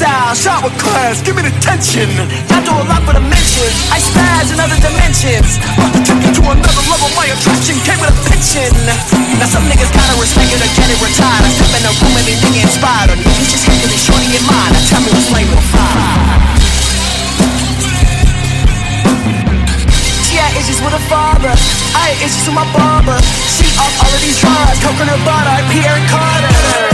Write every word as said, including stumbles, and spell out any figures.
style, shot with class, give me the tension. I do a lot for the mentions, I spaz in other dimensions. About to take you to another level, my attraction came with a pension. Now some niggas kinda respect it or get it retired. I step in the room and they nigga inspired. Or niggas just hate it, shorty in mine. Now tell me what's flame with fire. She had issues with her father, I had issues with my barber. She off all of these drugs, coconut butter, Pierre and Carter.